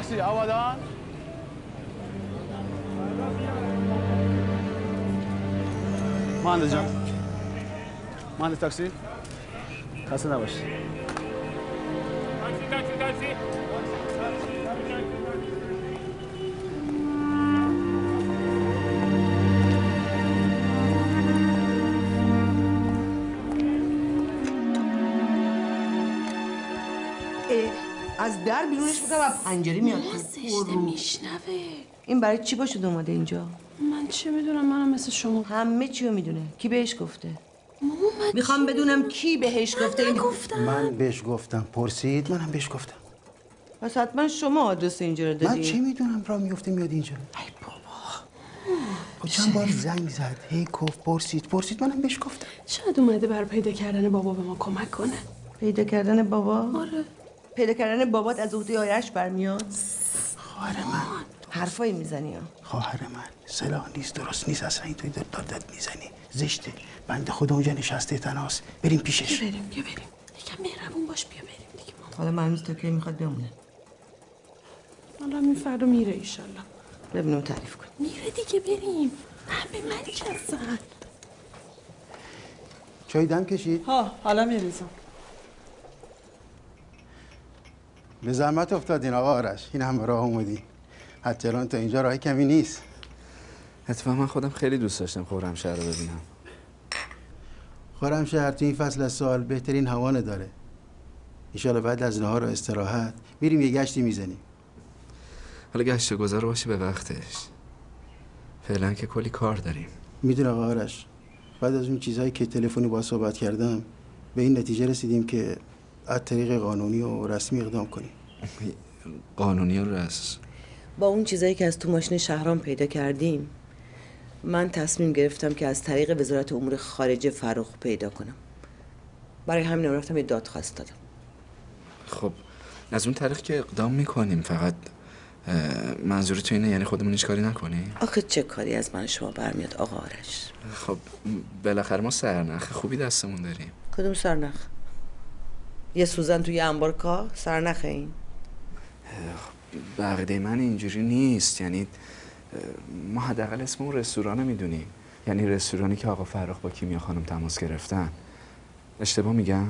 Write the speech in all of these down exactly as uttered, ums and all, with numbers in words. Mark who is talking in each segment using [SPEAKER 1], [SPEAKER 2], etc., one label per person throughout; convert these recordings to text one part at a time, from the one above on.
[SPEAKER 1] تاکسی آبادان. مهندس جان، مهندس تاکسی خسته نباشی.
[SPEAKER 2] تاکسی تاکسی تاکسی.
[SPEAKER 3] از در بیرونش میکنم و پنجره میاد.
[SPEAKER 4] سشته میشنوه.
[SPEAKER 3] این برای چی باشد اومده اینجا؟
[SPEAKER 4] من چه میدونم، منم مثل شما.
[SPEAKER 3] همه چی رو میدونه. کی بهش گفته؟ میخوام بدونم کی بهش گفته.
[SPEAKER 4] من گفتم.
[SPEAKER 5] من بهش گفتم. پرسید منم بهش گفتم.
[SPEAKER 3] پس حتما شما آدرس اینجا رو دادی.
[SPEAKER 5] من چه میدونم راه میفته میاد اینجا. ای بابا. با چند بار زنگ زد. هی گفت پرسید پرسید منم بهش گفتم.
[SPEAKER 4] شاید اومده بر پیدا کردن بابا به ما کمک کنه.
[SPEAKER 3] پیدا کردن بابا؟
[SPEAKER 4] آره.
[SPEAKER 3] پیدا کردن بابات از عهده آرش برمیاد؟
[SPEAKER 5] خواهر من
[SPEAKER 3] حرفایی میزنی ها؟
[SPEAKER 5] خواهر من سلاح نیست، درست نیست اصلا این توی داد داد میزنی. زشته. بنده خدا اونجا نشسته تنهاست. بریم پیشش.
[SPEAKER 4] بیا بریم بیا بریم. یکم مهربون باش، بیا بریم دیگه.
[SPEAKER 3] حالا مهنوز تا کی میخواد بمونه؟
[SPEAKER 4] حالا همین فردا میره ایشالله.
[SPEAKER 3] ببینم تعریف کن.
[SPEAKER 4] میره دیگه، بریم. نه به من چسن.
[SPEAKER 5] چای دم کشید؟
[SPEAKER 3] ها حالا میریزم.
[SPEAKER 5] به زحمت افتادین آقا آرش. این همه راه اومدین. حتی الان تا اینجا راه کمی نیست.
[SPEAKER 6] اتفاقا من خودم خیلی دوست داشتم خرمشهر رو ببینم.
[SPEAKER 5] خرمشهر تو این فصل از سال بهترین هوا داره. ان بعد از نهار و استراحت میریم یه گشتی میزنیم.
[SPEAKER 6] حالا گشت گذار باشه به وقتش. فعلا که کلی کار داریم.
[SPEAKER 5] میدونم آقا آرش. بعد از اون چیزایی که تلفنی با صحبت کردم به این نتیجه رسیدیم که از طریق قانونی و رسمی اقدام کنیم.
[SPEAKER 6] قانونی و رسمی؟
[SPEAKER 3] با اون چیزایی که از تو ماشین شهرام پیدا کردیم من تصمیم گرفتم که از طریق وزارت امور خارجه فرخ پیدا کنم. برای همین رفتم یه دادخواست دادم.
[SPEAKER 6] خب از اون طریق که اقدام میکنیم، فقط منظور تو اینه یعنی خودمون هیچ کاری نکنیم؟
[SPEAKER 3] آخه چه کاری از من شما برمیاد آقا آرش؟
[SPEAKER 6] خب بالاخره ما سرنخ خوبی دستمون داریم.
[SPEAKER 3] کدوم سرنخ؟ یه سوزن توی انبار کا سرنخ این؟
[SPEAKER 6] بقیده من اینجوری نیست، یعنی ما حداقل اسم اون رستوران رو میدونیم، یعنی رستورانی که آقا فرخ با کیمیا خانم تماس گرفتن. اشتباه میگم؟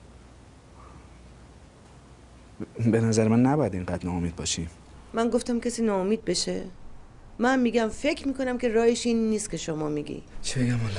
[SPEAKER 6] به نظر من نباید اینقدر ناامید باشیم.
[SPEAKER 3] من گفتم کسی ناامید بشه؟ من میگم فکر میکنم که راهش این نیست که شما میگی.
[SPEAKER 6] چه بگم والا؟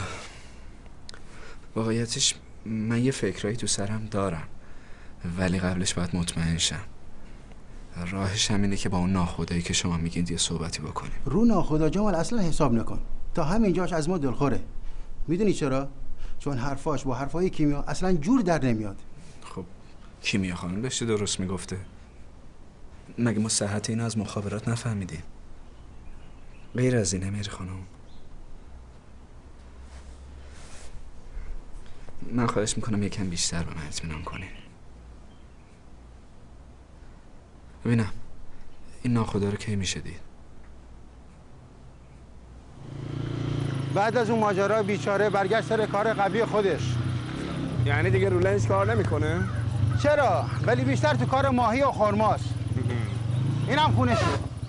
[SPEAKER 6] واقعیتش من یه فکرایی تو سرم دارم، ولی قبلش باید مطمئن شم. راهش همینه که با اون ناخدایی که شما میگین یه صحبتی بکنیم.
[SPEAKER 5] رو ناخدا جمال اصلا حساب نکن. تا همینجاش از ما دلخوره. میدونی چرا؟ چون حرفاش با حرفای کیمیا اصلا جور در نمیاد.
[SPEAKER 6] خب کیمیا خانم داشته درست میگفته. مگه ما صحت اینو از مخابرات نفهمیدیم؟ غیر از اینه میری خانم. من خواهش میکنم یکم بیشتر به من اطمینان کنین. ببینم این ناخدا رو کی میشه دید؟
[SPEAKER 5] بعد از اون ماجرا بیچاره برگشت سر کار قبلی خودش.
[SPEAKER 7] یعنی دیگه رو لنج کار نمیکنه؟
[SPEAKER 5] چرا؟ ولی بیشتر تو کار ماهی و خرماست. اینم خونشه.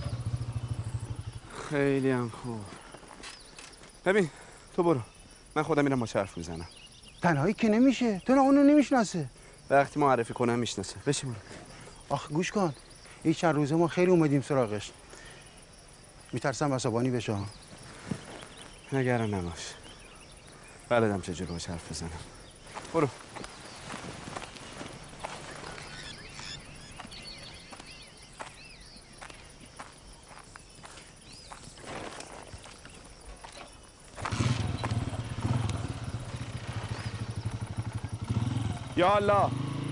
[SPEAKER 7] خیلی هم خوب. ببین تو برو، من خودم میرم با حرف میزنم.
[SPEAKER 5] تنهایی که نمیشه، تو نه اونو نمیشناسه.
[SPEAKER 7] وقتی معرفی کنم میشناسه. بشین برو.
[SPEAKER 5] آخ گوش کن، این چند روزه ما خیلی اومدیم سراغش. میترسم عصبانی بشه.
[SPEAKER 7] نگران نباش، بلدم چجور باش حرف بزنم. برو. یا الله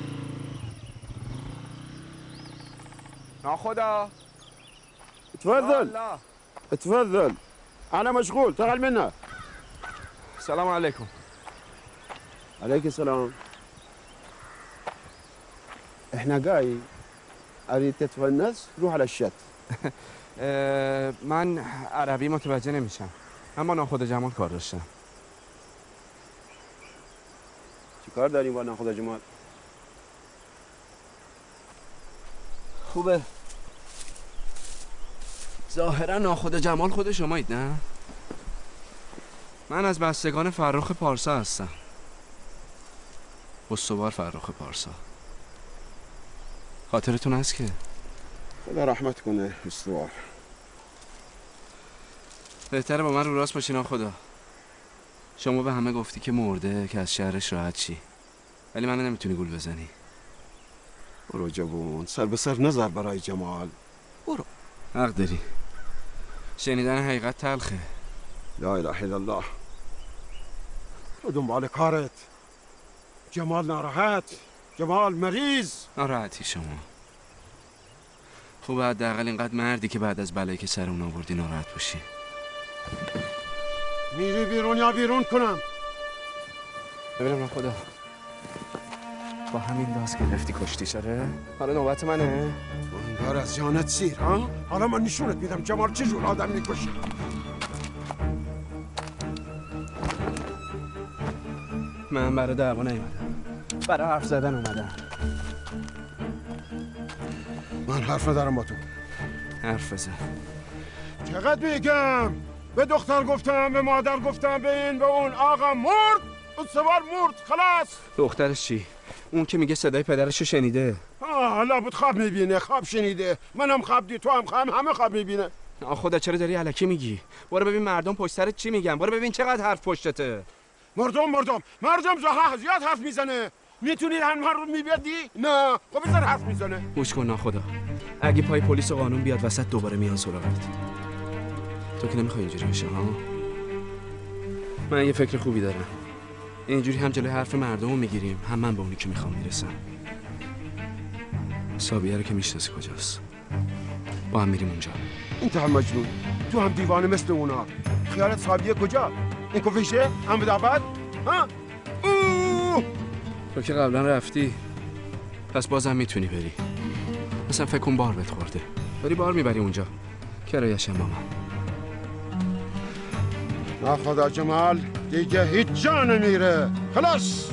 [SPEAKER 7] ناخدا
[SPEAKER 8] تفضل تفضل انا مشغول تعال منا.
[SPEAKER 7] السلام عليكم.
[SPEAKER 8] عليك السلام. احنا جاي اريد تتونس روح على الشط.
[SPEAKER 7] من عربی متوجه نمیشم، اما ناخدا جمال کار داشتم.
[SPEAKER 8] چیکار داریم با ناخدا جمال؟
[SPEAKER 7] خوبه. ظاهرا ناخدا جمال خود شمایید نه؟ من از بستگان فرخ پارسا هستم. استوار فرخ پارسا. خاطرتون هست که؟
[SPEAKER 8] خدا رحمت کنه استوار.
[SPEAKER 7] بهتره با من رو راست باشین خدا. شما به همه گفتی که مرده که از شهرش راحت چی، ولی منو نمیتونی گول بزنی.
[SPEAKER 8] برو جوون، سر به سر نظر برای جمال. برو.
[SPEAKER 7] حق داری. شنیدن حقیقت تلخه.
[SPEAKER 8] لا اله الا الله. تو دنبال کارت. جمال ناراحت، جمال مریض.
[SPEAKER 7] ناراحتی شما. خوب حداقل اینقدر مردی که بعد از بلایی که سر اون آوردی ناراحت باشی.
[SPEAKER 8] میری بیرون یا بیرون کنم؟
[SPEAKER 7] ببینم خدا. با همین داست که رفتی کشتی شده؟ حالا نوبت منه؟
[SPEAKER 8] انگار از جانت سیر ها؟ حالا من نشونت میدم جمال چجور آدم میکشه.
[SPEAKER 7] من برای دعوا نیومدم، برای حرف زدن اومدم.
[SPEAKER 8] من حرف ندارم با تو.
[SPEAKER 7] حرف بزن.
[SPEAKER 8] چقدر میگم؟ به دختر گفتم، به مادر گفتم، به این به اون. آقا مرد، استوار مرد، خلاص.
[SPEAKER 7] دخترش چی؟ اون که میگه صدای پدرشو شنیده.
[SPEAKER 8] آه لابد خواب میبینه، خواب شنیده. منم خواب دی، تو هم خواب، همه خواب میبینه.
[SPEAKER 7] آ خدا چرا داری الکی میگی؟ برو ببین مردم پشت سرت چی میگن. برو ببین چقدر حرف پشتته.
[SPEAKER 8] مردم مردم مردم زها زیاد حرف میزنه. میتونی همه رو میبیدی؟ نه خب بذار حرف میزنه.
[SPEAKER 7] گوش کن ناخدا، اگه پای پلیس و قانون بیاد وسط دوباره میان سراغت. تو که نمیخوای اینجوری بشه ها؟ من یه فکر خوبی دارم. اینجوری هم جلوی حرف مردم رو میگیریم، هم من به اونی که میخوام میرسم. سابیه رو که میشناسی کجاست؟ با هم میریم اونجا.
[SPEAKER 8] انت هم مجنون، تو هم دیوانه مثل اونا. خیالت سابیه کجا؟ این کفیشه؟ هم به دعوت؟ ها؟ اوه!
[SPEAKER 7] تو که قبلا رفتی، پس بازم میتونی بری. مثلا فکر کن بار بهت خورده، داری بار میبری اونجا. کرایه‌شم با من.
[SPEAKER 8] نه خدا جمال دیگه هیچ جا نمیره. خلاص.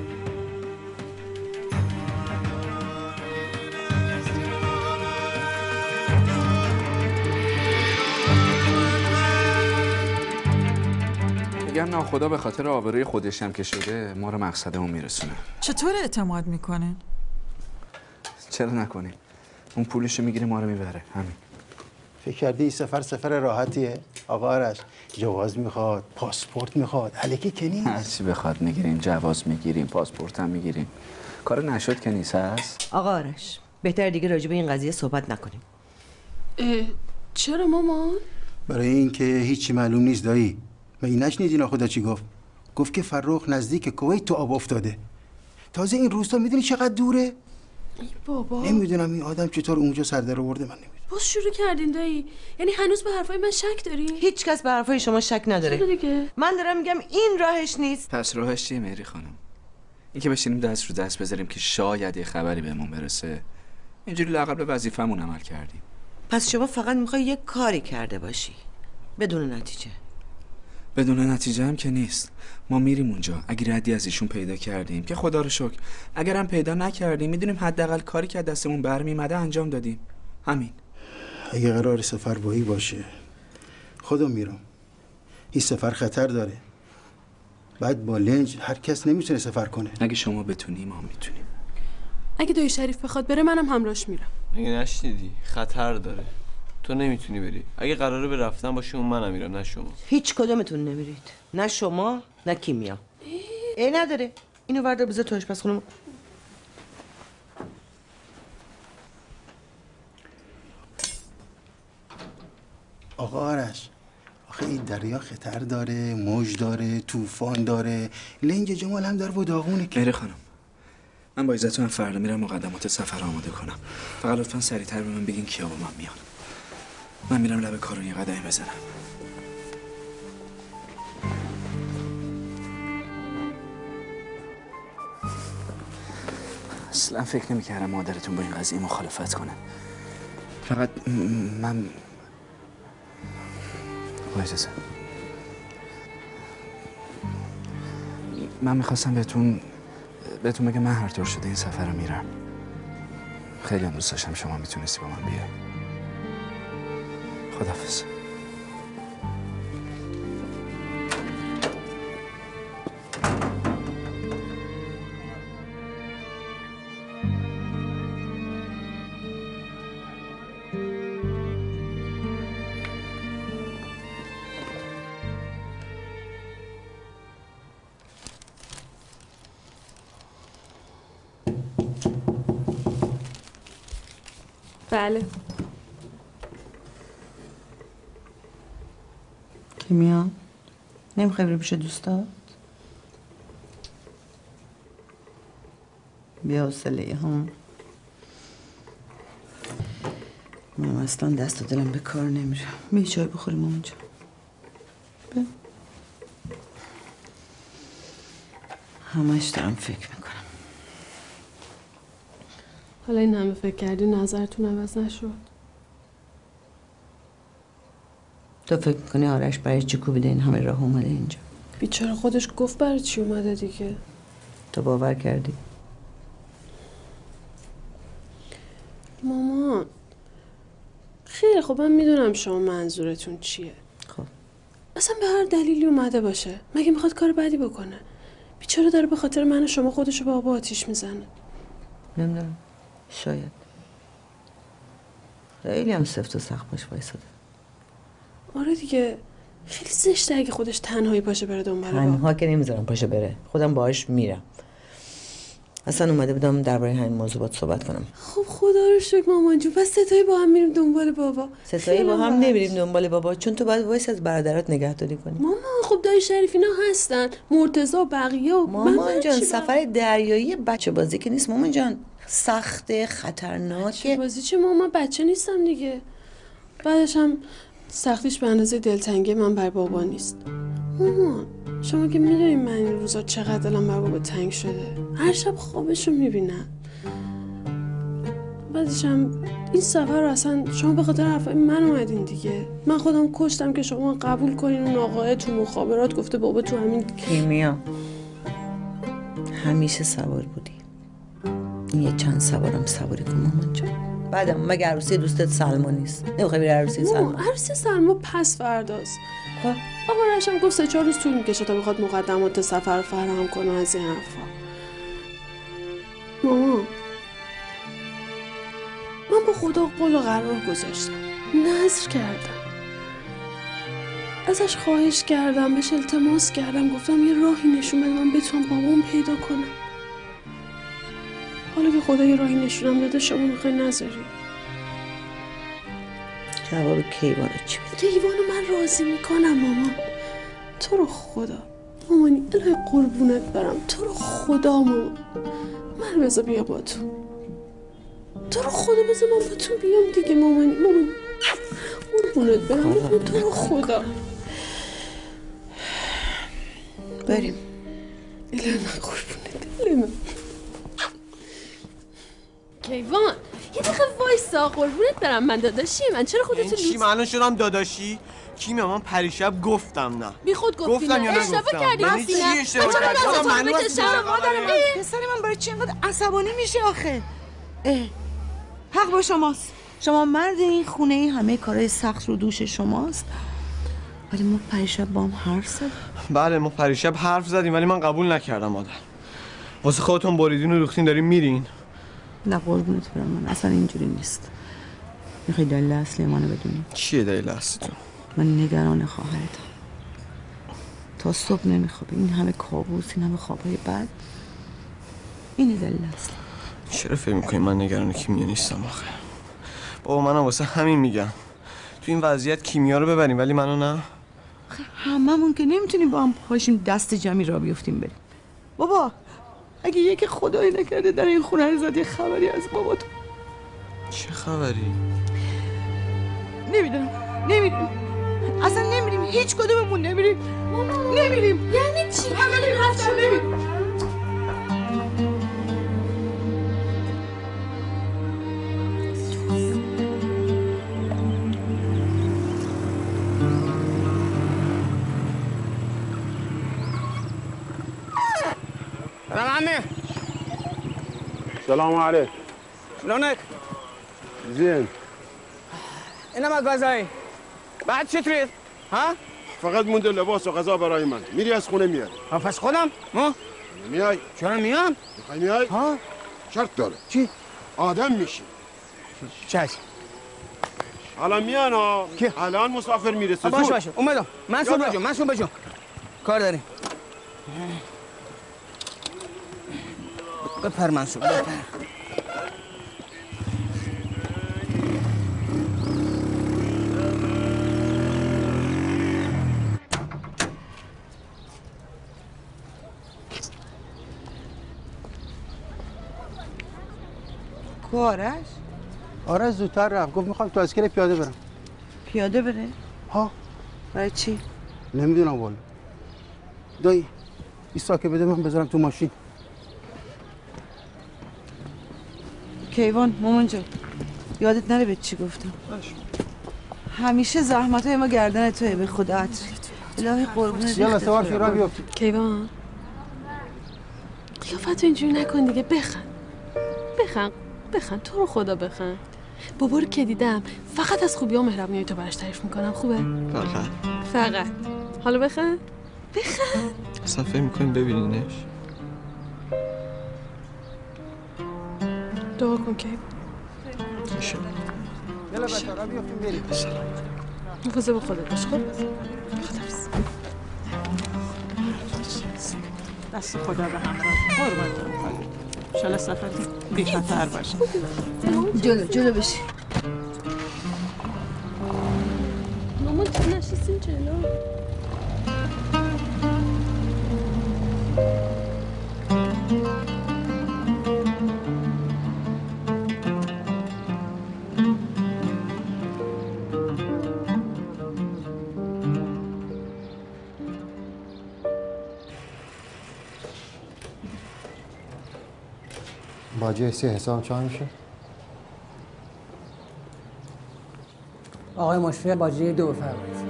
[SPEAKER 6] میگن ناخدا به خاطر آبروی خودش هم که شده ما رو مقصدمون میرسونه.
[SPEAKER 2] چطور اعتماد میکنین؟
[SPEAKER 6] چرا نکنیم؟ اون پولشو میگیره ما رو میبره، همین.
[SPEAKER 5] فکر کردی این سفر سفر راحتیه؟ آقا آرش جواز میخواد، پاسپورت میخواد، الکی که نیست.
[SPEAKER 6] هر چی بخواد میگیریم، جواز میگیریم، پاسپورت هم میگیریم. کار نشد که نیست هست؟
[SPEAKER 3] آقا آرش بهتر دیگه راجع به این قضیه صحبت نکنیم.
[SPEAKER 4] اه، چرا مامان؟
[SPEAKER 5] برای اینکه هیچی معلوم نیست دایی. من این نشنیدی ناخدا چی گفت؟ گفت که فرخ نزدیک کویت تو آب افتاده. تازه این روستا میدونی چقدر دوره؟
[SPEAKER 4] ای بابا
[SPEAKER 5] نمیدونم این آدم چطور اونجا سر در آورده، من نمیدونم.
[SPEAKER 4] باز شروع کردین دایی؟ یعنی هنوز به حرفای من شک داری؟
[SPEAKER 3] هیچ کس به حرفای شما شک نداره.
[SPEAKER 4] چرا دیگه؟
[SPEAKER 3] من دارم میگم این راهش نیست.
[SPEAKER 6] پس راهش چیه مهری خانم؟ این که بشینیم دست رو دست بذاریم که شاید یه خبری بهمون برسه. اینجوری لااقل به وظیفمون عمل کردیم.
[SPEAKER 3] پس شما فقط میخوای یک کاری کرده باشی بدون نتیجه.
[SPEAKER 6] بدون نتیجه هم که نیست. ما میریم اونجا، اگه ردی از ایشون پیدا کردیم که خدا رو شکر، اگرم پیدا نکردیم میدونیم حداقل کاری که دستمون برمیومده انجام دادیم. همین.
[SPEAKER 5] اگه قرار سفر بایی باشه خدا میرم، این سفر خطر داره. بعد با لنج هر کس نمیتونه سفر کنه.
[SPEAKER 6] اگه شما بتونی ما میتونیم.
[SPEAKER 4] اگه دایی شریف بخواد بره منم همراهش میرم.
[SPEAKER 9] اگه نشنیدی خطر داره، تو نمیتونی بری. اگه قراره به رفتن باشه اون منم میرم، نه شما.
[SPEAKER 3] هیچ کدومتون نمیرید، نه شما نه کیمیا. ای نداره. اینو وردار بذار تو آشپزخونه.
[SPEAKER 5] آقا آرش آخه این دریا خطر داره، موج داره، طوفان داره. لنج جمال هم داره و داغونه که.
[SPEAKER 6] مهری خانم من با عزتون فردا میرم مقدمات سفر آماده کنم. فقط لطفا سریعتر به من بگین کیا با من میان. من میرم لب کارون یه قدمی بزنم. اصلا فکر نمی‌کردم مادرتون با این قضیه مخالفت کنه. فقط من با اجازه من میخواستم بهتون بهتون بگم من هر طور شده این سفر رو میرم. خیلی هم دوست داشتم شما میتونستی با من بیای. خداحافظ.
[SPEAKER 4] بله.
[SPEAKER 3] کیمیا نمیخوای بری پیش دوستات؟ بیا حوصله ها. من اصلا دست و دلم به کار نمیره. بیا چای بخوریم اونجا. بیا. همش دارم فکر میکنم.
[SPEAKER 4] حالا این همه فکر کردی نظرتون عوض نشد؟
[SPEAKER 3] تو فکر میکنی آرش برای چی کوبیده این همه راه اومده اینجا؟
[SPEAKER 4] بیچاره خودش گفت برای چی اومده دیگه.
[SPEAKER 3] تو باور کردی؟
[SPEAKER 4] مامان خیلی خب من میدونم شما منظورتون چیه.
[SPEAKER 3] خب
[SPEAKER 4] اصلا به هر دلیلی اومده باشه. مگه میخواد کار بدی بکنه؟ بیچاره داره به خاطر من و شما خودشو به آب آتیش میزنه.
[SPEAKER 3] نمیدونم، شاید. خیلی هم سفت و سخت باش وایساده.
[SPEAKER 4] آره دیگه خیلی زشته اگه خودش تنهایی باشه بره دنبال بابا.
[SPEAKER 3] تنها که نمیذارم پاشه بره، خودم باهاش میرم. اصلا اومده بودم درباره همین موضوع باهات صحبت کنم.
[SPEAKER 4] خب خدا رو شکر مامان جون، پس ستایی با هم میریم دنبال بابا.
[SPEAKER 3] ستایی با هم نمیریم دنبال بابا، چون تو باید وایس از برادرات نگهداری کنی.
[SPEAKER 4] مامان خب دایی شریف اینا هستن، مرتضی و بقیه و
[SPEAKER 3] مامان جان سفر دریایی بچه بازی که نیست مامان جان، سخته، خطرناکه.
[SPEAKER 4] بچه بازی چه مامان؟ بچه نیستم دیگه. بعدش هم سختیش به اندازه دلتنگی من بر بابا نیست. مامان شما که میدونین من این روزا چقدر دلم بر بابا تنگ شده، هر شب خوابشو میبینم. بعدش هم این سفر رو اصلا شما به خاطر حرفای من اومدین دیگه. من خودم کشتم که شما قبول کنین اون آقای تو مخابرات گفته بابا تو همین
[SPEAKER 3] کیمیا همیشه سوار بودی، این یه چند سوارم سواری کن مامان جان. بعدم مگه عروسی دوستت سلما نیست؟ نمیخوای بری عروسی سلما؟
[SPEAKER 4] عروسی سلما پس فرداست.
[SPEAKER 3] خب
[SPEAKER 4] آقا رشم گفت سه چهار روز طول میکشه تا بخواد مقدمات سفر رو فراهم کنه از این حرفا. مامان من با خدا قول و قرار گذاشتم، نذر کردم، ازش خواهش کردم، بهش التماس کردم، گفتم یه راهی نشون بده من بتونم بابام پیدا کنم. حالا که خدا یه راهی نشونم داده شما میخوای نذاری؟
[SPEAKER 3] جواب کیوانو چی بده؟
[SPEAKER 4] کیوانو من راضی میکنم مامان. تو رو خدا مامانی الهی قربونت برم، تو رو خدا مامان من بذار بیام با تو، تو رو خدا بذار من با تو بیام دیگه مامانی. مامان قربونت برم مامان، تو رو خدا
[SPEAKER 3] بریم.
[SPEAKER 4] الهی من قربونت، الهی من. کیوان یه دقیقه وایسا قربونت برم من داداشی من، چرا خودتو
[SPEAKER 9] چی من الان شدم داداشی؟ کیمیا من پریشب گفتم نه.
[SPEAKER 4] بی خود گفتی
[SPEAKER 9] گفتم یا
[SPEAKER 4] اشتباه
[SPEAKER 9] نگفتم؟
[SPEAKER 4] کردی
[SPEAKER 9] یعنی
[SPEAKER 4] گفتی
[SPEAKER 9] چی
[SPEAKER 4] نه؟
[SPEAKER 9] اشتباه
[SPEAKER 4] چرا
[SPEAKER 9] کردی؟
[SPEAKER 4] دست
[SPEAKER 9] آقا
[SPEAKER 4] تو
[SPEAKER 9] معلومه
[SPEAKER 4] رو
[SPEAKER 9] که
[SPEAKER 4] بکشم؟
[SPEAKER 9] اشتباه
[SPEAKER 4] مادرم
[SPEAKER 10] پسر من برای چی اینقدر عصبانی میشه آخه؟ اه. حق با شماست، شما مرد این خونه، این همه کارهای سخت رو دوش شماست. ولی ما پریشب با هم حرف زدیم.
[SPEAKER 9] بله ما پریشب حرف زدیم ولی من قبول نکردم مادر. واسه خودتون بریدین و دوختین دارین میرین.
[SPEAKER 10] نه قربونت برم من اصلا اینجوری نیست. میخوای دلیل اصلی منو بدونی؟
[SPEAKER 9] چیه دلیل اصلیتون؟
[SPEAKER 10] من نگران خواهرتم. تا صبح نمیخوابه، این همه کابوس، این همه خوابهای بد. این دلیل اصلی.
[SPEAKER 9] چرا فکر میکنی من نگران کیمیا نیستم آخه؟ بابا منم واسه همین میگم تو این وضعیت کیمیا رو ببریم ولی منو نه.
[SPEAKER 10] هممون که نمیتونیم با هم پاشیم دست جمعی را بیفتیم بریم. بابا اگه یکی خدایی نکرده در این خونه رو زد یه خبری از بابا تو.
[SPEAKER 9] چه خبری؟
[SPEAKER 10] نمیدونم نمیدونم اصلا نمیریم، هیچ کدوممون نمیریم. نمیریم.
[SPEAKER 4] یعنی چی؟
[SPEAKER 10] همه رفتن نمیریم.
[SPEAKER 8] سلام سلام عليك
[SPEAKER 1] شلونك؟
[SPEAKER 8] زين
[SPEAKER 1] انا ما غازاي بعد چطوری؟ ها؟
[SPEAKER 8] فقط مونده لباس و غذا برای من. میری از خونه میاری.
[SPEAKER 1] ها پس خودم؟ ها؟
[SPEAKER 8] میای؟
[SPEAKER 1] چرا میام؟
[SPEAKER 8] میخوای میای؟
[SPEAKER 1] ها؟
[SPEAKER 8] شرط داره.
[SPEAKER 1] چی؟
[SPEAKER 8] آدم میشی.
[SPEAKER 1] چشم.
[SPEAKER 8] الان میان ها.
[SPEAKER 1] کی؟
[SPEAKER 8] الان مسافر میرسه.
[SPEAKER 1] باشه باشه. اومدم. منصور بجو. منصور بجو. کار داریم. بپر منصور. بپر.
[SPEAKER 10] آرش؟
[SPEAKER 5] آرش زودتر رفت، گفت میخوام تو اسکله پیاده برم.
[SPEAKER 10] پیاده بره؟
[SPEAKER 5] ها؟
[SPEAKER 10] برای چی؟
[SPEAKER 5] نمیدونم والا. دایی این ساکه بده من بذارم تو ماشین.
[SPEAKER 10] کیوان مامان جان یادت نره به چی گفتم. باش. همیشه زحمت های ما گردن توه، به خدا عطری. الهی قربونت.
[SPEAKER 5] یالا سوار شیران بیافتی.
[SPEAKER 4] کیوان قیافتو اینجوری نکن دیگه، بخند بخند بخند تو رو خدا بخند. بابا رو که دیدم فقط از خوبی ها مهربونی تو براش تعریف میکنم. خوبه؟
[SPEAKER 9] فقط
[SPEAKER 4] فقط حالا بخند بخند.
[SPEAKER 9] اصلا فکر میکنیم ببینینش؟
[SPEAKER 4] دعا کن کیوان.
[SPEAKER 9] میشه
[SPEAKER 5] یالا بچه را بیافتیم بریم.
[SPEAKER 4] مواظب به خودت باش. خب خدافظ.
[SPEAKER 2] دست خدا به همراه. قربان انشالله سفر بی خطر باشه.
[SPEAKER 10] جلو جلو بشی.
[SPEAKER 4] مامان تو نشستین جلو.
[SPEAKER 11] باجه سی حساب چند میشه؟
[SPEAKER 12] آقای مشفق باجه دو بفرمایید.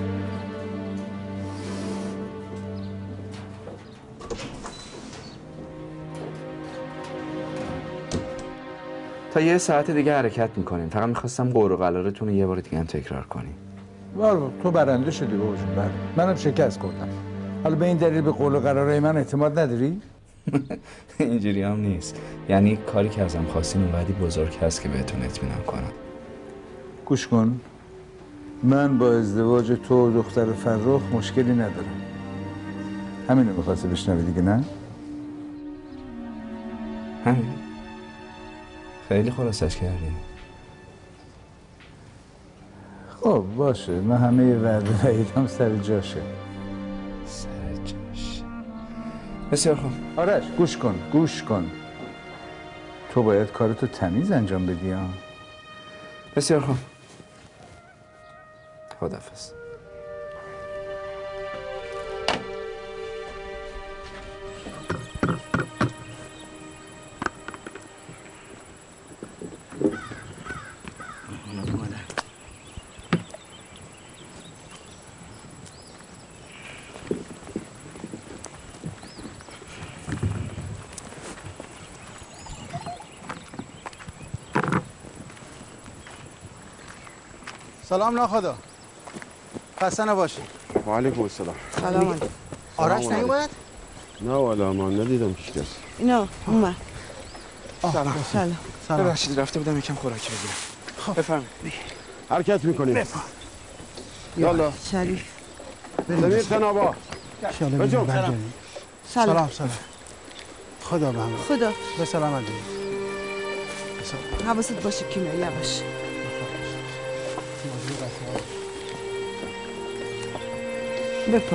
[SPEAKER 6] تا یه ساعت دیگه حرکت میکنیم. فقط میخواستم قور و قرارتون رو یه بار دیگه هم تکرار کنیم.
[SPEAKER 13] بار تو برنده شدی باباشون. بله منم شکست خوردم. حالا به این دلیل به قول و قرارهای من اعتماد نداری؟
[SPEAKER 6] اینجوری هم نیست. یعنی کاری که ازم خواستین اونقدی بزرگ هست که بهتون اطمینان کنم.
[SPEAKER 13] گوش کن، من با ازدواج تو و دختر فرخ مشکلی ندارم. همینو میخواستی بشنوی دیگه نه؟
[SPEAKER 6] همین. خیلی خلاصش کردی.
[SPEAKER 13] خب باشه، من همه وعده وعیدم سر جاشه.
[SPEAKER 6] سر جاشه. بسیار خوب.
[SPEAKER 13] آرش گوش کن گوش کن، تو باید کارتو تمیز انجام بدی ها.
[SPEAKER 6] بسیار خوب. خداحافظ.
[SPEAKER 5] سلام ناخدا. خسته نباشی.
[SPEAKER 8] و علیکم السلام.
[SPEAKER 10] سلام علیکم.
[SPEAKER 5] آرش نیومد؟
[SPEAKER 8] نه والا من ندیدم هیچ کس.
[SPEAKER 10] اینا اومد.
[SPEAKER 6] سلام.
[SPEAKER 10] سلام.
[SPEAKER 5] سلام.
[SPEAKER 6] ببخشید رفته بودم یکم خوراکی بگیرم.
[SPEAKER 5] خب
[SPEAKER 6] بفرمایید.
[SPEAKER 8] حرکت میکنیم. یالا.
[SPEAKER 10] شریف.
[SPEAKER 8] سمیر تنابا. بجو.
[SPEAKER 10] سلام.
[SPEAKER 5] سلام سلام. خدا به همراه.
[SPEAKER 10] خدا.
[SPEAKER 5] به سلامت.
[SPEAKER 10] حواست باشه کیمیا یواش. بپا.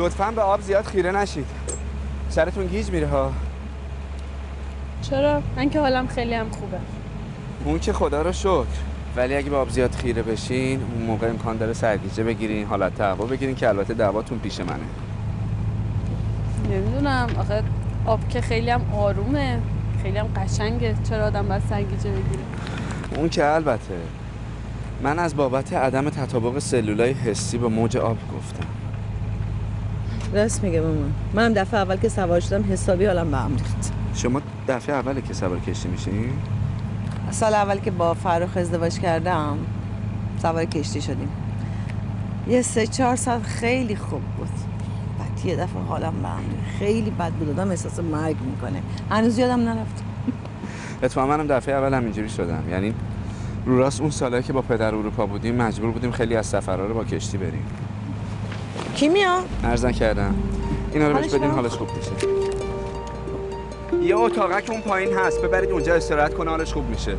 [SPEAKER 6] لطفاً به آب زیاد خیره نشید. سرتون گیج میره ها.
[SPEAKER 4] چرا؟ من که حالم خیلی هم خوبه.
[SPEAKER 6] اون که خدا رو شکر. ولی اگه به آب زیاد خیره بشین اون موقع امکان داره سرگیجه بگیرین، حالت هوا بگیرین که البته دعواتون پیش منه.
[SPEAKER 4] نمیدونم آخه آب که خیلی هم آرومه، خیلی هم قشنگه، چرا آدم باید سرگیجه بگیره؟
[SPEAKER 6] اون که البته. من از بابت عدم تطابق سلولای حسی با موج آب گفتم.
[SPEAKER 3] راست میگه مامان. منم دفعه اول که سوار شدم حسابی حالم به هم ریخت.
[SPEAKER 6] شما دفعه اوله که سوار کشتی میشین؟
[SPEAKER 3] سال اول که با فرخ ازدواج کردم سوار کشتی شدیم. یه سه چهار ساعت خیلی خوب بود. بعد یه دفعه حالم به هم ریخت. خیلی بد بود. آدم احساس مرگ میکنه. هنوز یادم نرفت.
[SPEAKER 6] اتفاقا منم دفعه اول همینجوری شدم. یعنی رو راست اون سالایی که با پدر اروپا بودیم مجبور بودیم خیلی از سفرها رو با کشتی بریم.
[SPEAKER 3] کی میاد؟
[SPEAKER 6] عرض کردم. اینا رو بهش بدین حالش خوب میشه. یه اتاقک اون پایین هست، ببرید اونجا استراحت کنه حالش خوب میشه.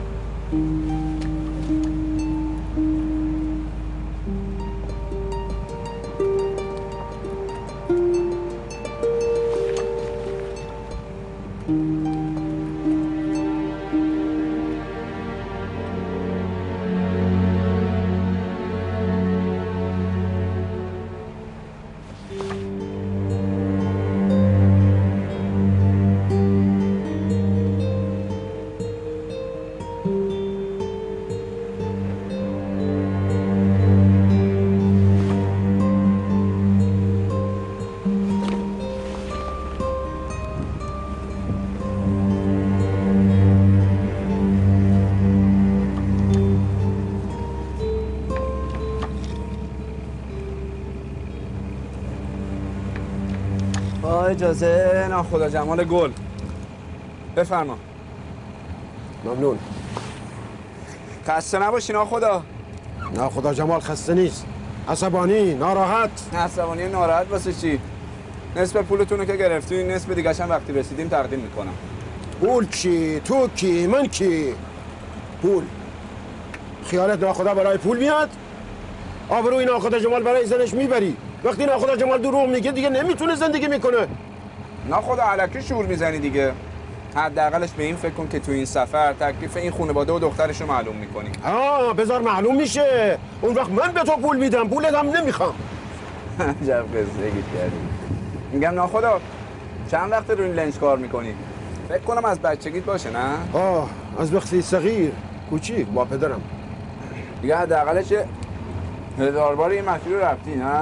[SPEAKER 6] اجازه ناخدا جمال گل بفرما.
[SPEAKER 8] ممنون.
[SPEAKER 6] خسته نباشی ناخدا.
[SPEAKER 8] ناخدا جمال خسته نیست، عصبانی، ناراحت.
[SPEAKER 6] عصبانی ناراحت واسه چی؟ نصف پولتون رو که گرفتین، نصف دیگه هم وقتی رسیدیم تقدیم میکنم.
[SPEAKER 8] پول چی؟ تو کی؟ من کی؟ پول. خیالت ناخدا برای پول میاد؟ آبروی ناخدا جمال برای زنش میبری. وقتی ناخدا جمال دروغ میگه دیگه نمیتونه زندگی میکنه.
[SPEAKER 6] ناخدا علکی شور میزنی دیگه. حداقلش به این فکر کن که تو این سفر تکلیف این خانواده و دخترش رو معلوم میکنی.
[SPEAKER 8] آه بذار معلوم میشه. اون وقت من به تو پول میدم، پولت هم نمیخوام.
[SPEAKER 6] عجب قصه گیت کردی. میگم ناخدا چند وقت روی این لنج کار میکنی؟ فکر کنم از بچگیت باشه نه؟
[SPEAKER 8] آه از وقتی صغیر کوچیک با پدرم.
[SPEAKER 6] دیگه حداقلش هزار بار این مسیر رو رفتی نه؟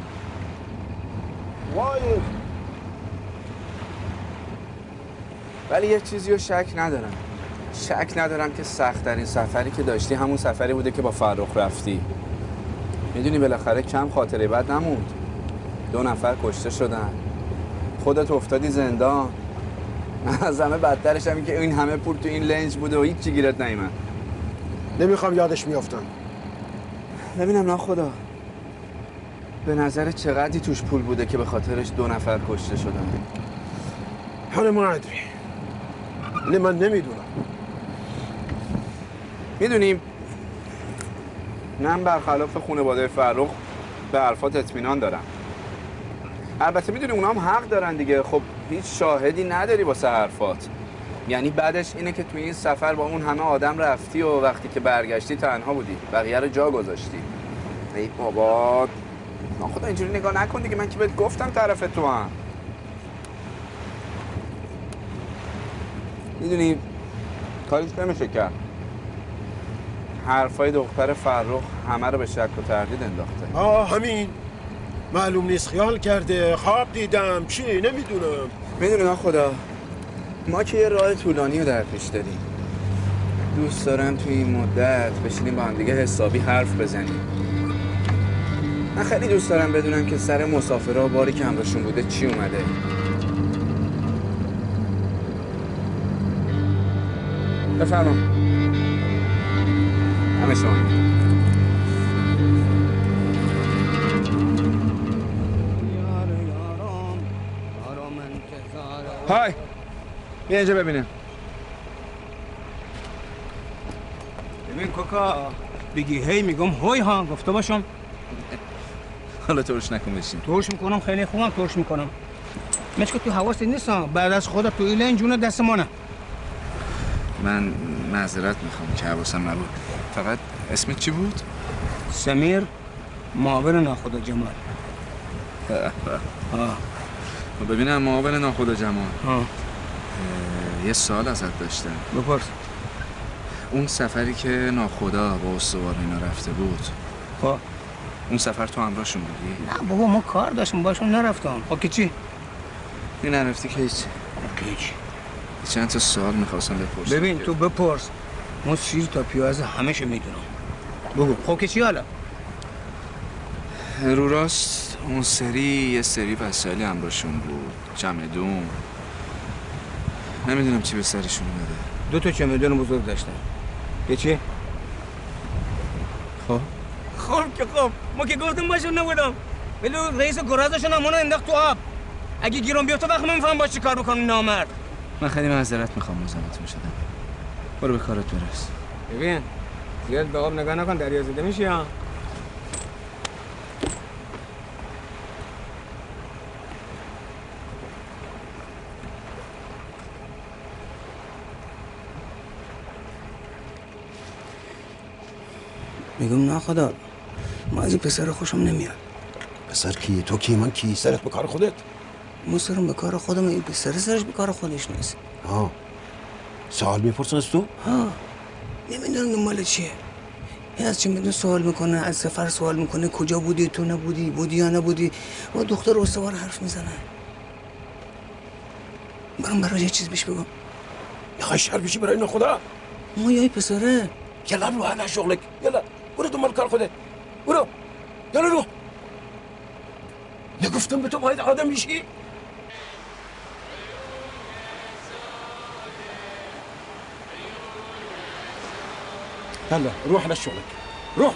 [SPEAKER 8] وای.
[SPEAKER 6] ولی یه چیزی رو شک ندارم. شک ندارم که سخت‌ترین سفری که داشتی همون سفری بوده که با فرخ رفتی. میدونی بالاخره کم خاطره بد نموند. دو نفر کشته شدن. خودت افتادی زندان. از همه بدترش هم این که این همه پول تو این لنج بوده و هیچ چی گیرت نیومد.
[SPEAKER 8] نمیخوام یادش میافتم.
[SPEAKER 6] ببینم ناخدا به نظر چقدری توش پول بوده که به خاطرش دو نفر کشته شدن؟
[SPEAKER 8] حالا ما ادری. نه من نمیدونم.
[SPEAKER 6] میدونیم من برخلاف خانواده فرخ به حرفات اطمینان دارم. البته میدونی اونا هم حق دارن دیگه. خب هیچ شاهدی نداری واسه حرفات. یعنی بعدش اینه که توی این سفر با اون همه آدم رفتی و وقتی که برگشتی تنها بودی، بقیه رو جا گذاشتی. ای بابا ناخدا اینجوری نگاه نکن دیگه. من که بهت گفتم طرف تو هم. میدونی کاریش نمیشه کرد. حرفای دختر فرخ همه رو به شک و تردید انداخته.
[SPEAKER 8] آه همین. معلوم نیست خیال کرده، خواب دیدم، چی نمیدونم.
[SPEAKER 6] میدونی ناخدا ما که یه راه طولانی رو در پیش داریم. دوست دارم توی این مدت بشینیم با هم دیگه حسابی حرف بزنیم. من خیلی دوست دارم بدونم که سر مسافرها باری که همراهشون بوده چی اومده. بفرما. همه شما. های بیا اینجا ببینیم.
[SPEAKER 1] ببین کوکا بگی هی میگم هوی ها گفته باشم.
[SPEAKER 6] حالا ترش نکن بشین.
[SPEAKER 1] ترش میکنم خیلی خوبم ترش میکنم. مش که تو حواست نیست بعد از خودت تو ایلن جون دست منه.
[SPEAKER 6] من معذرت میخوام که حواسم نبود. فقط اسمت چی بود؟
[SPEAKER 1] سمیر معاون ناخدا جمال.
[SPEAKER 6] ها. ببینم معاون ناخدا جمال.
[SPEAKER 1] ها.
[SPEAKER 6] یه سوال ازت داشتم.
[SPEAKER 1] بپرس.
[SPEAKER 6] اون سفری که ناخدا با استوار اینا رفته بود.
[SPEAKER 1] خب
[SPEAKER 6] اون سفر تو همراهشون بودی؟
[SPEAKER 1] نه بابا ما کار داشتیم باشون نرفتم. خب که چی؟
[SPEAKER 6] این نرفتی که هیچ.
[SPEAKER 1] هیچ.
[SPEAKER 6] چند تا سوال میخواستم بپرسم.
[SPEAKER 1] ببین تو بپرس. ما سیر تا پیاز همه‌شو میدونم. بگو. خب که چی حالا؟
[SPEAKER 6] رو راست اون سری یه سری وسایلی همراهشون بود. چمدون. نمیدونم چی به سرشون اومده.
[SPEAKER 1] دو تا چمدون بزرگ داشتن. که چی؟
[SPEAKER 6] خب
[SPEAKER 1] خب که خب ما که گفتم باشون نبودم. ولی رئیس گرازشون هم منو انداخت تو آب. اگه گیرم بیفته وقت نمیفهم باش چی کار بکنم نامرد.
[SPEAKER 6] من خیلی معذرت میخوام مزاحمتون شدم. برو به کارت برس.
[SPEAKER 1] ببین زیاد به آب نگاه نکن دریا زده میشی ها. میگم نه خدا ما از این پسر خوشم نمیاد.
[SPEAKER 8] پسر کی؟ تو کی؟ من کی؟ سرت به کار خودت؟
[SPEAKER 1] ما سرم به کار خودم این پسر سرش به کار خودش نیست.
[SPEAKER 8] ها سوال میپرسن از تو؟
[SPEAKER 1] ها نمیدونم دنبال چیه. این از چه میدون سوال میکنه، از سفر سوال میکنه، کجا بودی تو نبودی، بودی یا نبودی. با دختر استوار حرف میزنه. برام برای یه چیز بیش بگم.
[SPEAKER 8] میخوای شر بشی برای اینا خدا؟
[SPEAKER 1] ما یای پسره.
[SPEAKER 8] یلا رو هلا شغلك یلا برو دنبال کار خودت برو یلا رو. نگفتم به تو باید آدم میشی؟ يلا روح على شغلك روح.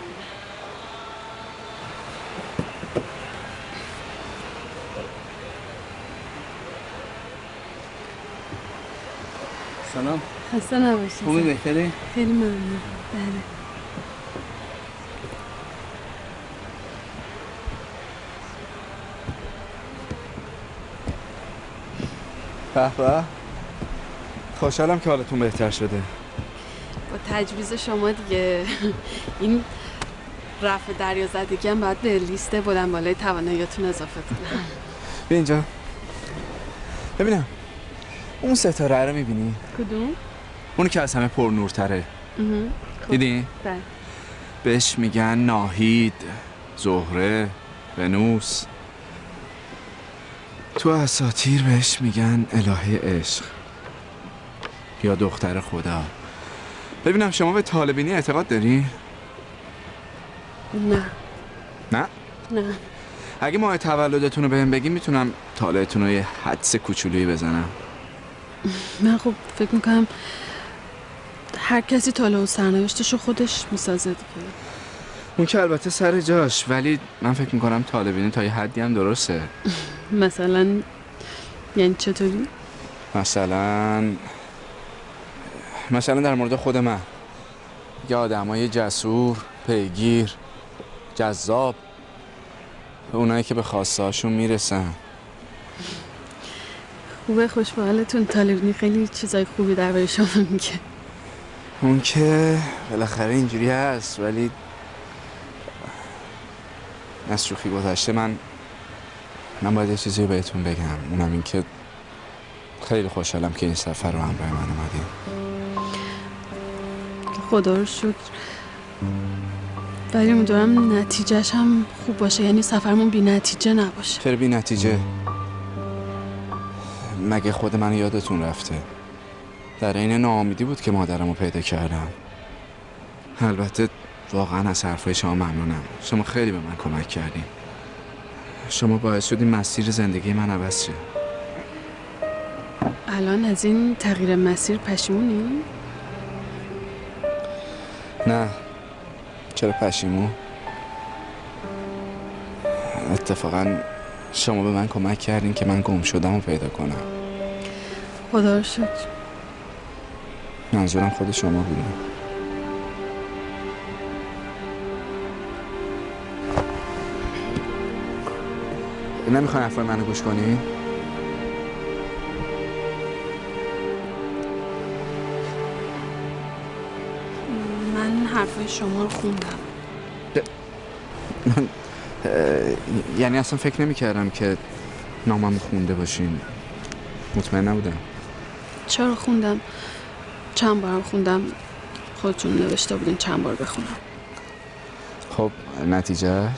[SPEAKER 1] سلام.
[SPEAKER 4] خسته نباشید.
[SPEAKER 1] خوبی بهتری؟
[SPEAKER 4] خیلی ممنون. بله.
[SPEAKER 6] به به. خوشحالم که حالتون بهتر شده.
[SPEAKER 4] با تجویز شما دیگه این رفع دریازدگی هم باید به لیست بلند بالای تواناییاتون اضافه کنم.
[SPEAKER 6] بیا اینجا. ببینم اون ستاره رو میبینی؟
[SPEAKER 4] کدوم؟
[SPEAKER 6] اونی که از همه پرنورتره.
[SPEAKER 4] خب.
[SPEAKER 6] دیدی؟
[SPEAKER 4] بله.
[SPEAKER 6] بهش میگن ناهید، زهره، ونوس. تو اساطیر بهش میگن الهه عشق یا دختر خدا. ببینم شما به طالبینی اعتقاد داری؟
[SPEAKER 4] نه.
[SPEAKER 6] نه؟
[SPEAKER 4] نه.
[SPEAKER 6] اگه ماه تولدتون رو بهم بگی میتونم طالعتون رو یه حدس کوچولویی بزنم.
[SPEAKER 4] من خب فکر میکنم هر کسی طالع و سرنوشتش رو خودش میسازه دیگه.
[SPEAKER 6] اون که البته سر جاش، ولی من فکر میکنم طالبینی تا یه حدی هم درسته.
[SPEAKER 4] مثلا یعنی چطوری؟
[SPEAKER 6] مثلا مثلا در مورد خود من یه آدمای جسور، پیگیر، جذاب، اونایی که به خواسته هاشون میرسن.
[SPEAKER 4] خوبه، خوش به حالتون. طالبینی خیلی چیزای خوبی درباره شما میگه.
[SPEAKER 6] اون که بالاخره اینجوری هست، ولی از شوخی گذشته من من باید یه چیزی بهتون بگم. اونم این که خیلی خوشحالم که این سفر رو همراه من اومدیم.
[SPEAKER 4] خدا رو شکر. ولی امیدوارم نتیجهش هم خوب باشه، یعنی سفرمون بی نتیجه نباشه.
[SPEAKER 6] چرا بی نتیجه؟ مگه خود من یادتون رفته؟ در این ناامیدی بود که مادرم رو پیدا کردم. البته واقعا از حرفای شما ممنونم. شما خیلی به من کمک کردین. شما باعث شدین مسیر زندگی من عوض شه.
[SPEAKER 4] الان از این تغییر مسیر پشیمونی؟
[SPEAKER 6] نه. چرا پشیمون؟ اتفاقا شما به من کمک کردین که من گم شدم و پیدا کنم.
[SPEAKER 4] خدا رو شکر.
[SPEAKER 6] منظورم خود شما بودیم. نمیخوای حرفای منو گوش کنی؟
[SPEAKER 4] من حرفای شما رو خوندم.
[SPEAKER 6] من یعنی اصلا فکر نمی کردم که نامم خونده باشین. مطمئن نبودم.
[SPEAKER 4] چرا خوندم؟ چند بارم خوندم. خودتون نوشته بودین چند بار بخونم.
[SPEAKER 6] خب نتیجهش؟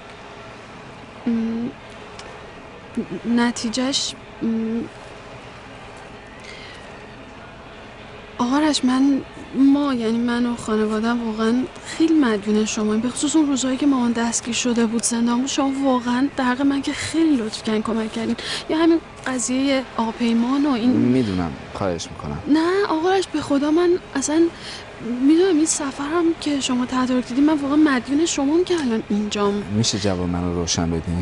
[SPEAKER 4] م... نتیجهش م... آقا رش من ما یعنی من و خانوادم واقعا خیلی مدیون شما، به خصوص اون روزهایی که مامان دستگیر شده بود زندان بود. شما واقعا در حق من که خیلی لطف کردین، کمک کردین. یا همین قضیه آقا پیمان و این
[SPEAKER 6] میدونم، خواهش میکنم.
[SPEAKER 4] نه آقا رش به خدا من اصلا میدونم این سفرم که شما تدارک دیدین من واقعا مدیون شمام که الان اینجام.
[SPEAKER 6] میشه جواب منو روشن بدین؟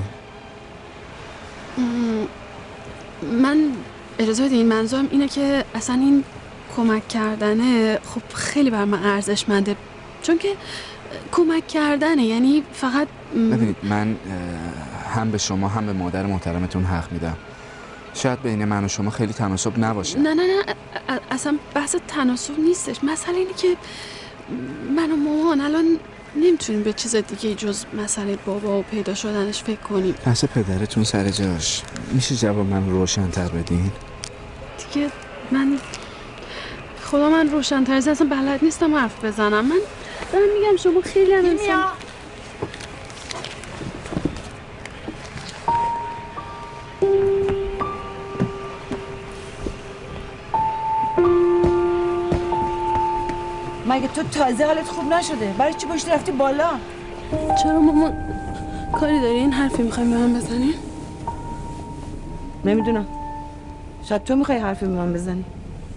[SPEAKER 4] من اجازه بدین منظورم اینه که اصلا این کمک کردنه خب خیلی بر من ارزشمنده، چون که کمک کردنه یعنی فقط
[SPEAKER 6] ببینید من هم به شما هم به مادر محترمتون حق میدم. شاید بین من و شما خیلی تناسب نباشه.
[SPEAKER 4] نه نه نه اصلا بحث تناسب نیستش. مسئله اینه که من و مامان الان نمیتونیم به چیز دیگه جز مسئله بابا و پیدا شدنش فکر کنیم.
[SPEAKER 6] بحث پدرتون سر جاش. میشه جواب من روشن‌تر بدین؟
[SPEAKER 4] دیگه من خدا من روشن‌تر از اصلا بلد نیستم حرف بزنم. من دارم میگم شما خیلی هم انسان.
[SPEAKER 10] مگه تو تازه حالت خوب نشده؟ برای چی پشت رفتی بالا؟
[SPEAKER 4] چرا مامان کاری داری این حرفی میخوای به من بزنی؟
[SPEAKER 10] نمیدونم. شاید تو میخوای حرفی به من بزنی.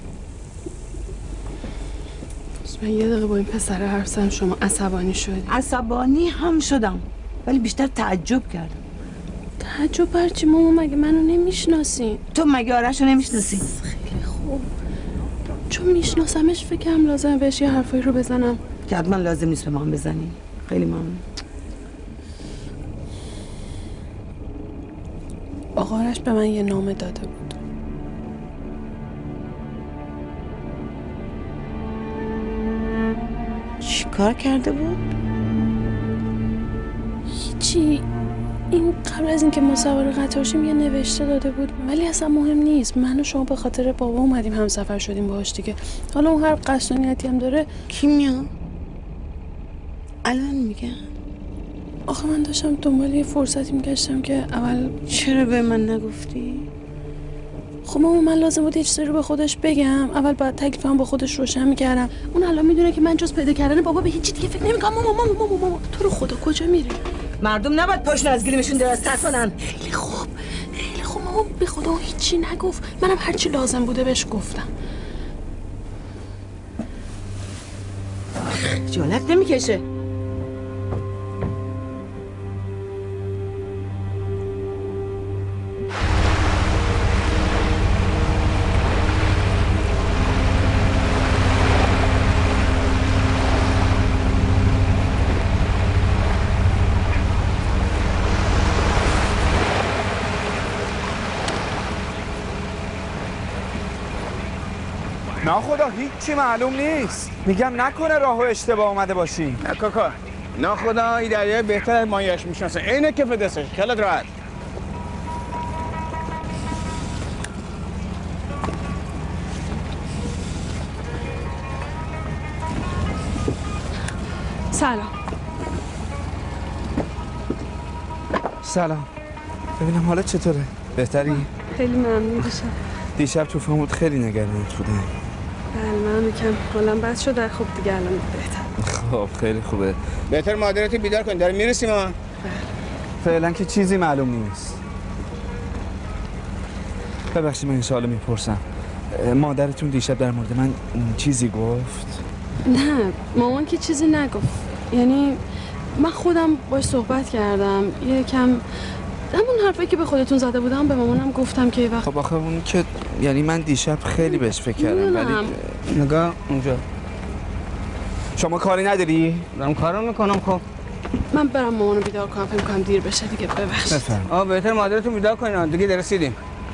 [SPEAKER 4] من یه دقیقه با این پسر حرف زدم شما عصبانی شدی.
[SPEAKER 10] عصبانی هم شدم ولی بیشتر تعجب کردم.
[SPEAKER 4] تعجب بر چی مامان؟ مگه منو نمیشناسی؟
[SPEAKER 10] تو مگه آرش رو نمیشناسی؟
[SPEAKER 4] خیلی خوب. چون میشناسمش فکرم لازمه بهش یه حرفایی رو بزنم
[SPEAKER 10] که حتما لازم نیست به من بزنی. خیلی ممنون.
[SPEAKER 4] آقا آرش به من یه نامه داده بود.
[SPEAKER 10] چی کار کرده بود؟
[SPEAKER 4] هیچی. این قبل از اینکه ما سوار قطار شیم یه نوشته داده بود ولی اصلا مهم نیست. من و شما به خاطر بابا اومدیم همسفر شدیم باهاش دیگه. حالا اون هر قصد و نیتی هم داره.
[SPEAKER 10] کی میاد؟ الان میگن.
[SPEAKER 4] آخه من داشتم دنبال یه فرصتی میگشتم که اول.
[SPEAKER 10] چرا به من نگفتی؟
[SPEAKER 4] خب ماما من لازم بود یه چیزی رو به خودش بگم. اول باید تکلیفم با خودش روشن میکردم. اون الان میدونه که من جز پیدا کردن بابا به هیچ دیگه فکر نمیکنم. ماما ماما ماما ماما تو رو خدا کجا میری؟
[SPEAKER 10] مردم نباید پاشون از گلیمشون دراز کنن.
[SPEAKER 4] خیلی خوب خیلی خوب ماما به خدا هیچی نگفت. منم هرچی لازم بوده بهش گفتم.
[SPEAKER 10] جالت نمیکشه.
[SPEAKER 6] ناخدا هیچی معلوم نیست. میگم نکنه راهو اشتباه اومده باشی.
[SPEAKER 14] نه کاکا ناخدا این دریای بهتر از مایش میشناسه. اینه که فدسش خیلت راحت.
[SPEAKER 4] سلام.
[SPEAKER 7] سلام. ببینم حالت چطوره؟ بهتری؟
[SPEAKER 4] خیلی ممنون دیشب.
[SPEAKER 7] دیشب تو فهمت خیلی نگرانت بودم.
[SPEAKER 4] بله من یکم حالم بد شده. خب دیگه الان بهتر.
[SPEAKER 7] خب خیلی خوبه.
[SPEAKER 14] بهتر مادرت بیدار کن داره میرسیم ها.
[SPEAKER 7] فعلا که چیزی معلوم نیست. ببخشید من این سوالو میپرسم. مادرتون دیشب در مورد من چیزی گفت؟
[SPEAKER 4] نه مامان که چیزی نگفت. یعنی من خودم باش صحبت کردم یکم همون حرفایی که به خودتون زده بودم به مامانم گفتم که وقت.
[SPEAKER 7] خب آخه اون که یعنی من دیشب خیلی بهش فکر کردم ولی
[SPEAKER 14] نگاه اونجا.
[SPEAKER 7] شما کاری نداری؟
[SPEAKER 14] دارم کارو میکنم. خب
[SPEAKER 4] من برم مامانو بیدار کنم، فکر کنم دیر بشه دیگه. ببخشید.
[SPEAKER 14] بفرم. آه بهتر مادرتون بیدار کنین دیگه رسیدیم.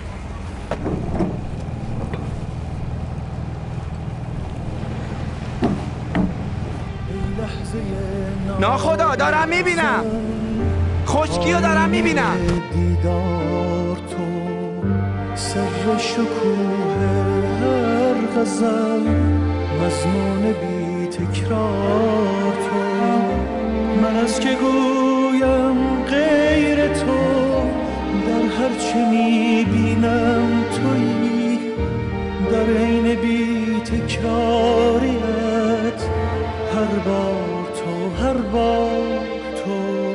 [SPEAKER 6] ناخدا دارم میبینم، خشکیو دارم میبینم.
[SPEAKER 15] دیدار تو سر شکوه هر غزل، مضمون بی تکرار تو. من از که گویم غیر تو، در هر چه میبینم تویی، در عین بی تکراریت هر بار تو، هر بار تو.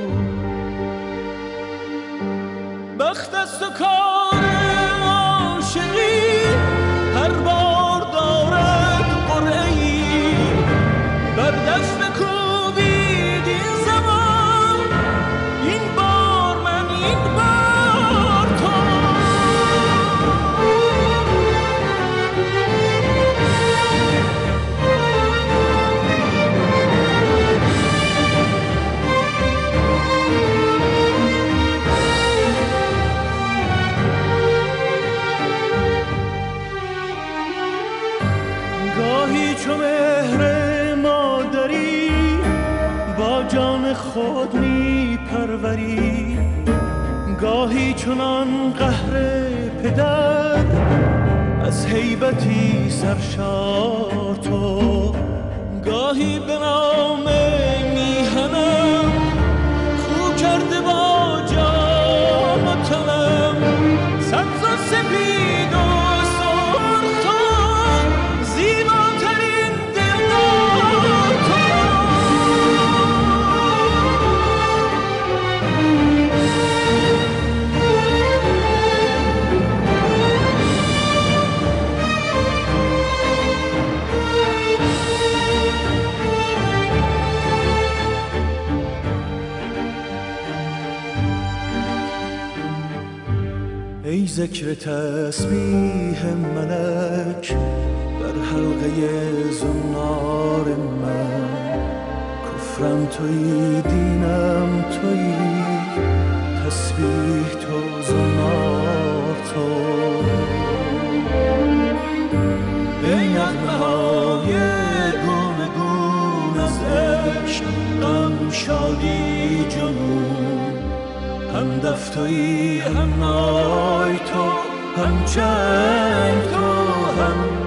[SPEAKER 15] بخت است و کار عاشقی، هر بار دارد قرعه‌ای، بر دست بکوبید این زمان، این بار من، این بار تو. گاهی چو مهر مادری با جان خود می پروری، گاهی چنان قهر پدر از هیبتی سرشار تو. گاهی به نام میهنم خو کرده با جان و تنم، سبز و سپید و سرخ تو، زیباترین دلدار تو. ای ذکر تسبیح ملک در حلقه زنار من، کفرم تویی، دینم تویی، تسبیح تو، زنار تو. ای نغمه های گونه گون از عشق، غم، شادی، جنون، هم دفتویی، هم نای تو، هم چنگ تو، هم